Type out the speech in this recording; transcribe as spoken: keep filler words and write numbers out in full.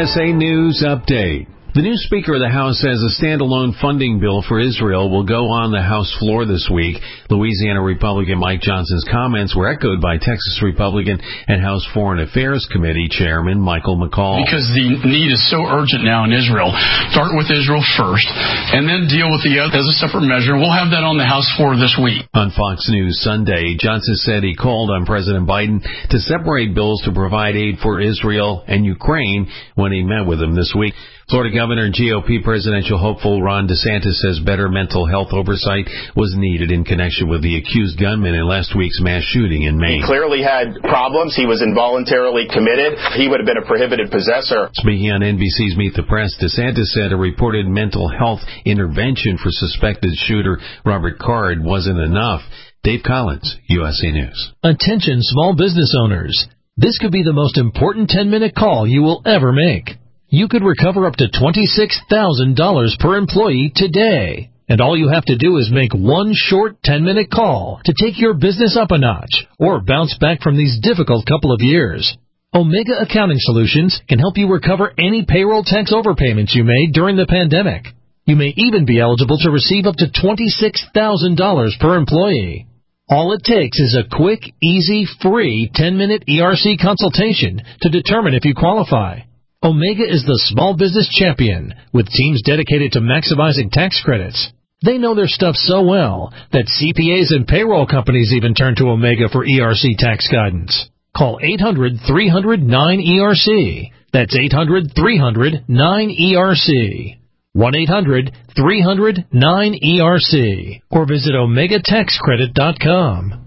S A News Update. The new Speaker of the House says a standalone funding bill for Israel will go on the House floor this week. Louisiana Republican Mike Johnson's comments were echoed by Texas Republican and House Foreign Affairs Committee Chairman Michael McCall. Because the need is so urgent now in Israel, start with Israel first, and then deal with the other as a separate measure. We'll have that on the House floor this week. On Fox News Sunday, Johnson said he called on President Biden to separate bills to provide aid for Israel and Ukraine when he met with him this week. Florida Governor and G O P presidential hopeful Ron DeSantis says better mental health oversight was needed in connection with the accused gunman in last week's mass shooting in Maine. He clearly had problems. He was involuntarily committed. He would have been a prohibited possessor. Speaking on N B C's Meet the Press, DeSantis said a reported mental health intervention for suspected shooter Robert Card wasn't enough. Dave Collins, U S A News. Attention small business owners. This could be the most important ten-minute call you will ever make. You could recover up to twenty-six thousand dollars per employee today. And all you have to do is make one short ten-minute call to take your business up a notch or bounce back from these difficult couple of years. Omega Accounting Solutions can help you recover any payroll tax overpayments you made during the pandemic. You may even be eligible to receive up to twenty-six thousand dollars per employee. All it takes is a quick, easy, free ten-minute E R C consultation to determine if you qualify. Omega is the small business champion with teams dedicated to maximizing tax credits. They know their stuff so well that C P As and payroll companies even turn to Omega for E R C tax guidance. Call eight hundred, three hundred, nine E R C. That's eight hundred, three hundred, nine E R C. one eight hundred, three hundred, nine E R C. Or visit omega tax credit dot com.